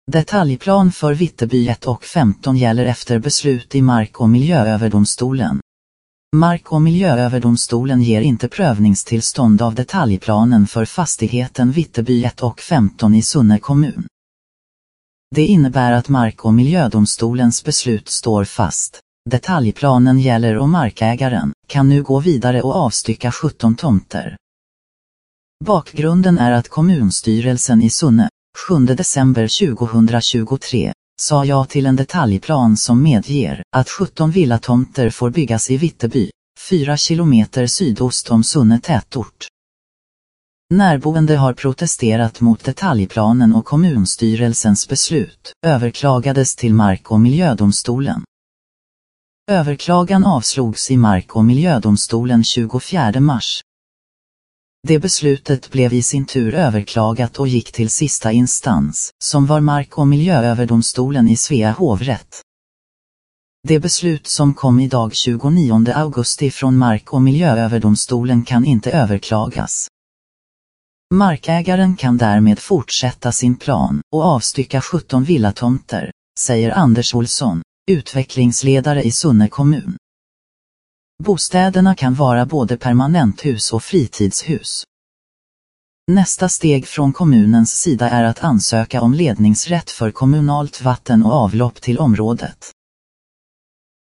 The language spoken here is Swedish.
Detaljplan för Vitteby 1 och 15 gäller efter beslut i Mark- och miljööverdomstolen. Mark- och miljööverdomstolen ger inte prövningstillstånd av detaljplanen för fastigheten Vitteby 1 och 15 i Sunne kommun. Det innebär att Mark- och miljödomstolens beslut står fast. Detaljplanen gäller och markägaren kan nu gå vidare och avstycka 17 tomter. Bakgrunden är att kommunstyrelsen i Sunne 7 december 2023 sa ja till en detaljplan som medger att 17 villatomter får byggas i Vitteby, 4 kilometer sydost om Sunne tätort. Närboende har protesterat mot detaljplanen och kommunstyrelsens beslut överklagades till Mark- och miljödomstolen. Överklagan avslogs i Mark- och miljödomstolen 24 mars. Det beslutet blev i sin tur överklagat och gick till sista instans, som var Mark- och miljööverdomstolen i Svea hovrätt. Det beslut som kom idag 29 augusti från Mark- och miljööverdomstolen kan inte överklagas. Markägaren kan därmed fortsätta sin plan och avstycka 17 villatomter, säger Anders Olsson, utvecklingsledare i Sunne kommun. Bostäderna kan vara både permanenthus och fritidshus. Nästa steg från kommunens sida är att ansöka om ledningsrätt för kommunalt vatten och avlopp till området.